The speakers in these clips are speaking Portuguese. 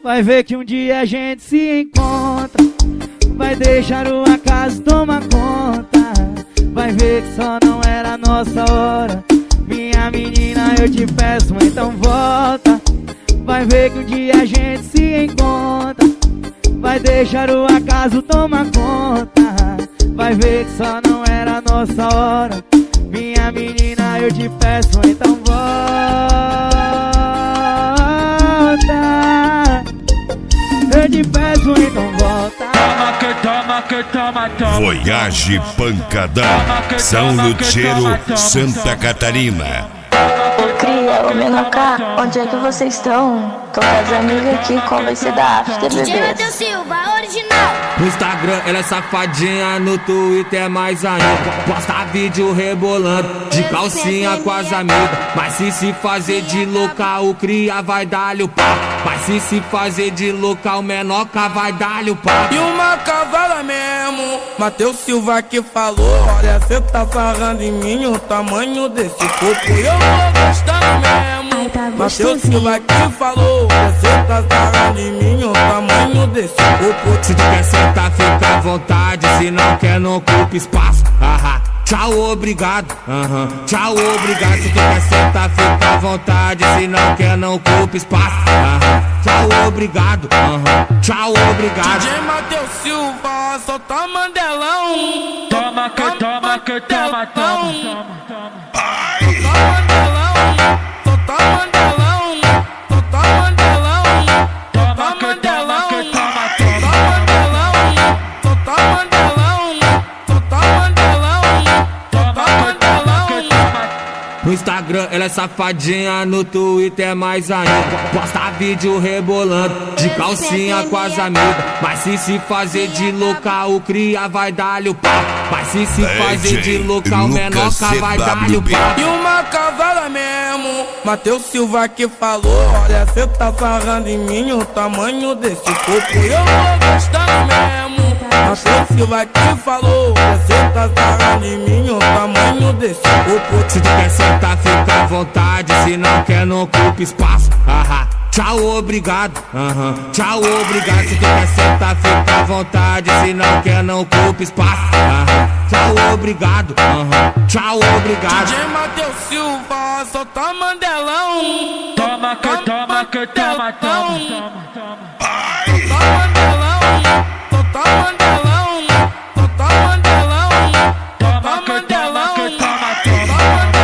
Vai ver que um dia a gente se encontra. Vai deixar o acaso tomar conta. Vai ver que só não era a nossa hora. Minha menina, eu te peço, então volta. Vai ver que um dia a gente se encontra. Vai deixar o acaso tomar conta. Vai ver que só não era a nossa hora. Minha menina, eu te peço, então volta. Eu te peço, então volta. Voyage Pancadão, São Lutero, Santa Catarina. Cria, ô Menoká, onde é que vocês estão? Tô com as amigas aqui, qual vai ser da after, bebês? DJ Matheus Silva, original. No Instagram ela é safadinha, no Twitter é mais ainda. Posta vídeo rebolando, de calcinha com as amigas. Mas se fazer de louca, o cria vai dar-lhe o pau. Mas se fazer de louca, o Menoká vai dar-lhe o pau. E uma cavala mesmo, Matheus Silva que falou. Olha, cê tá sarrando em mim o tamanho desse corpo. Eu tô gostando mesmo. Matheus Silva que falou. Você tá sarrando em mim o tamanho desse corpo. Se tu quer sentar, fica à vontade. Se não quer, não ocupa espaço. Tchau, obrigado. Tchau, obrigado. Se tu quer sentar, fica à vontade. Se não quer, não ocupa espaço. Tchau, obrigado. Tchau, obrigado. DJ Matheus Silva, solta Mandelão. Toma, que toma, que toma, toma. Solta Mandelão. Solta Mandelão. Solta Mandelão. Solta Mandelão. Solta Mandelão. Solta Mandelão. Solta Mandelão. Solta Mandelão. No Instagram ela é safadinha, no Twitter é mais ainda. Posta vídeo rebolando, de calcinha com as amigas. Mas se fazer de louca, o cria vai dar-lhe o pau. Mas se fazer de louca, o Menoká vai dar-lhe o pau. E uma cavala mesmo, Matheus Silva que falou. Olha, cê tá sarrando em mim o tamanho desse corpo. Eu tô gostando mesmo. Matheus Silva que falou. Você tá sarrando em mim o tamanho desse corpo. Se tu quer sentar, fica à vontade. Se não quer, não ocupa espaço. Tchau, obrigado. Tchau, obrigado. Se tu quer sentar, fica à vontade. Se não quer, não ocupa espaço. Tchau, obrigado. Tchau, obrigado. DJ Matheus Silva, solta Mandelão. Toma, que toma, que toma, toma. Solta Mandelão. Solta Mandelão. Solta Mandelão. Toma, que toma, que toma, toma.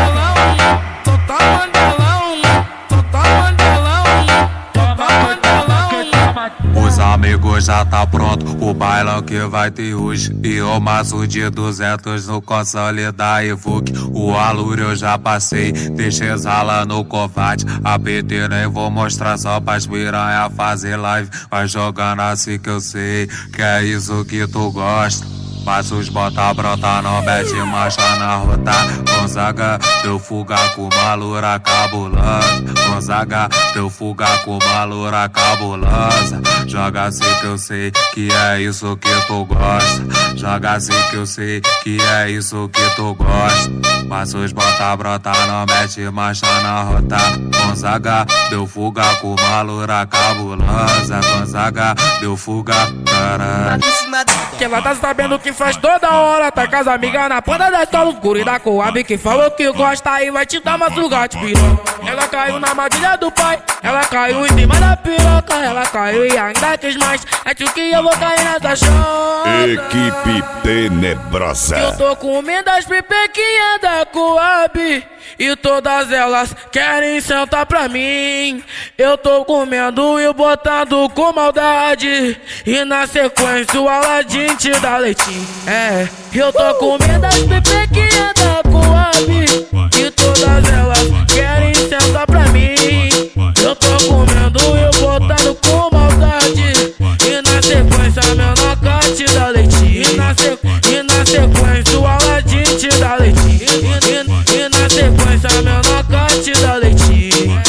Solta Mandelão. Solta Mandelão. Solta Mandelão. Os amigos já tá pronto, o bailão que vai ter hoje. E o maço de 200 no console da Evoque. O aluro eu já passei, deixei exala no covarde. A PT nem vou mostrar só pras piranha fazer live. Vai jogando assim que eu sei, que é isso que tu gosta. Mas os bota brota, não mete marcha na rota. Gonzaga deu fuga com uma loura cabulosa. Gonzaga deu fuga com uma loura cabulosa. Joga assim que eu sei que é isso que tu gosta. Joga assim que eu sei que é isso que tu gosta. Mas os bota brota, não mete marcha na rota. Gonzaga deu fuga com uma loura cabulosa. Gonzaga deu fuga, caralho. Que ela tá sabendo que faz toda hora. Tá com as amigas na ponta da escola escura e da Coab. Que falou que gosta e vai te dar uma sugate, piroca. Ela caiu na armadilha do pai. Ela caiu em cima da piroca. Ela caiu e ainda quis mais. Acho que eu vou cair nessa chota. Equipe Tenebrosa. Eu tô comendo as pipequinhas da Coab. E todas elas querem sentar pra mim. Eu tô comendo e botando com maldade. E na sequência o Aladim te dá leitinho. Eu tô comendo as pepequinhas da Coab. E todas elas querem sentar pra mim. Eu tô comendo e botando com maldade. E na sequência a Menoká te dá leitinho. E na sequência o Aladim te dá leitinho. E na sequência a Menoká te dá leitinho.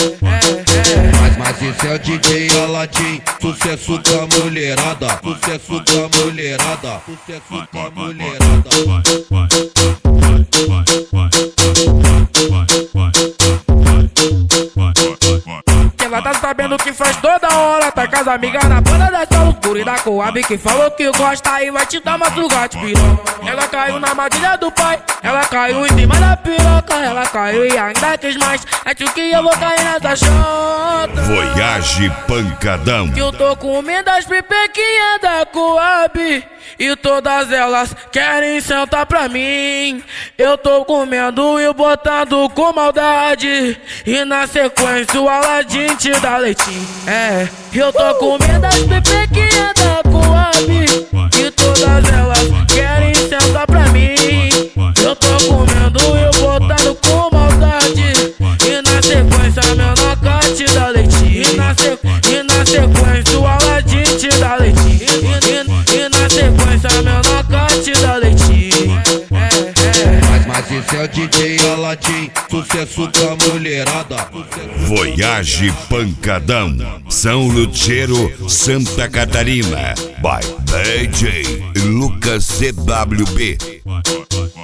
Mas esse é o DJ Aladim, sucesso com a mulherada. Sucesso com a mulherada. Sucesso com a mulherada. Ela tá sabendo que faz toda hora. ela tá com as amigas na banda dessa loucura e da Coab que falou que gosta e vai te dar madrugada, piroca. Ela caiu na armadilha do pai, ela caiu em cima da piroca, ela caiu e ainda quis mais. Acho que eu vou cair nessa chota. Voyage Pancadão. Que eu tô comendo as pipequinhas da Coab e todas elas querem sentar pra mim. Eu tô comendo e botando com maldade e na sequência o Aladim te dá leitinho. É, eu tô comendo as pepequinhas da Coab e todas elas querem sentar pra mim. Eu tô comendo e botando com maldade e na sequência meu noca te dá leitinho. E na sequência o Aladim te dá leitinho. E na sequência meu noca te dá leitinho. Mas esse é o DJ Aladim, sucesso com a mulherada. Voyage Pancadão, São Lutero, Santa Catarina. By DJ Lucas CWB.